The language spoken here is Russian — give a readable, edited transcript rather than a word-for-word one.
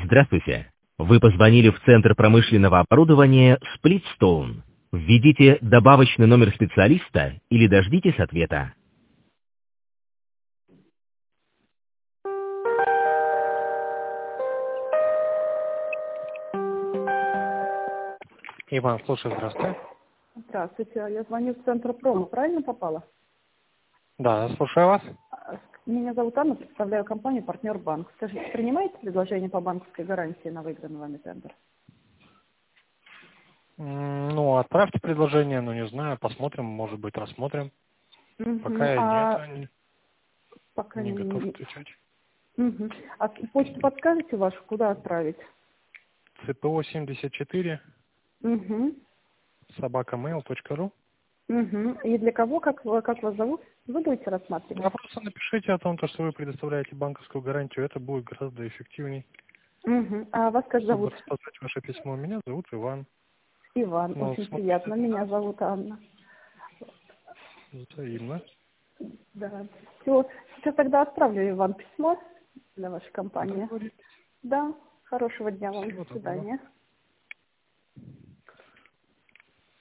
Здравствуйте. Вы позвонили в Центр промышленного оборудования Splitstone. Введите добавочный номер специалиста или дождитесь ответа. Иван, слушай, здравствуйте. Здравствуйте, я звоню в Центр промо, правильно попала? Да, слушаю вас. Меня зовут Анна, представляю компанию «Партнер Банк». Скажите, принимаете предложение по банковской гарантии на выигранный вами тендер? Ну, отправьте предложение, ну, не знаю, посмотрим, может быть, рассмотрим. Пока нет, пока не готов не... отвечать. А почту подскажете вашу, куда отправить? ЦПО 74 @mail.ru. И для кого, как вас зовут? Вы будете рассматривать? А просто напишите о том, что вы предоставляете банковскую гарантию, это будет гораздо эффективней. А вас как Чтобы зовут? распознать ваше письмо, меня зовут Иван. Иван, Ну, очень смотрите, приятно. Меня зовут Анна. взаимно. Да. Все, сейчас тогда отправлю, Иван, письмо для вашей компании. Договорились. Да, хорошего дня вам. Всего До доброго. свидания.